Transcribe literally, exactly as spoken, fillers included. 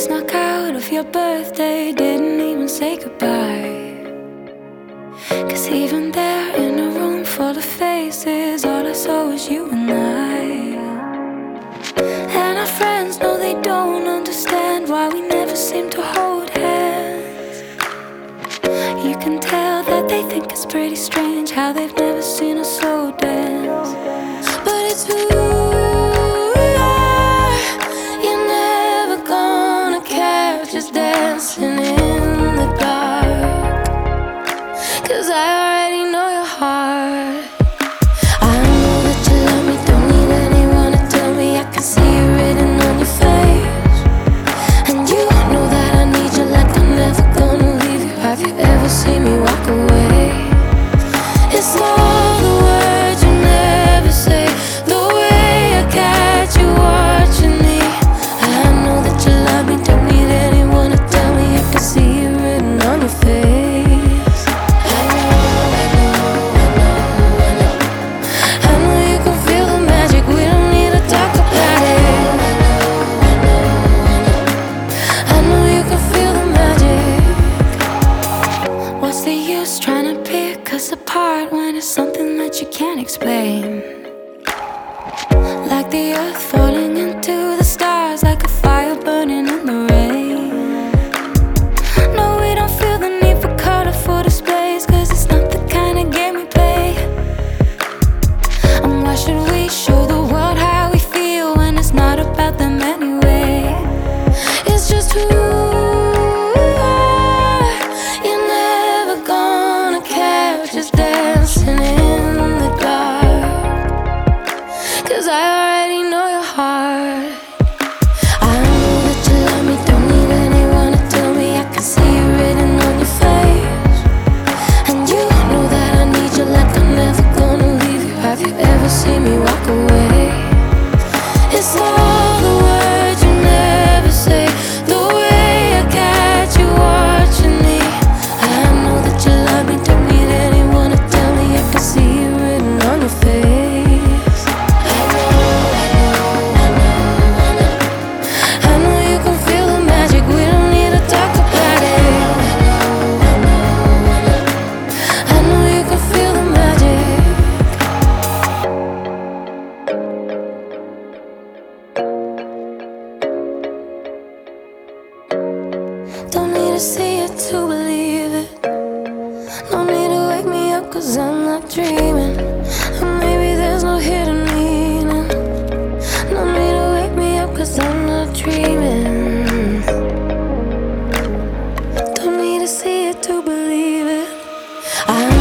snuck out of your birthday, didn't even say goodbye. Cause even there in a room full of faces, all I saw was you and I. And our friends know they don't understand why we never seem to hold hands. You can tell that they think it's pretty strange how they've never seen us slow dance. But it's who we are. You're never gonna catch us dancing in the dark. Cause I already know your heart. I know that you love me, don't need anyone to tell me. I can see it written on your face. And you know that I need you like I'm never gonna leave you. Have you ever seen me walk away? It's all the words you never say, the way I catch you watching me. I know that you love me, don't need anyone to tell me. I can see it written on your face. I know, I know, I know, I know. I know you can feel the magic, we don't need to talk about it. I know, I know, I know. I know you can feel the magic. What's the use trying to pick us apart when it's something that you can't explain? Like the earth falling into the stars, like a fire burning in the rain. No, we don't feel the need for colorful displays, cause it's not the kind of game we play. And why should we show the world how we feel when it's not about them anyway? It's just who we are. You're never gonna catch us dancing in the dark. Cause I already know your heart. I know that you love me, don't need anyone to tell me. I can see it written on your face. And you know that I need you like I'm never gonna leave you. Have you ever seen me walk away? It's all the words you never say, the way I catch you watching me. I know that you love me, don't need anyone to tell me. I can see it written on your face. I know, I know, I know, I know. I know you can feel the magic, we don't need to talk about it. I know, I know, I know. I know you can feel the magic. Don't need to see it to believe it. No need to wake me up cause I'm not dreaming. And maybe there's no hidden meaning. No need to wake me up cause I'm not dreaming. Don't need to see it to believe it. I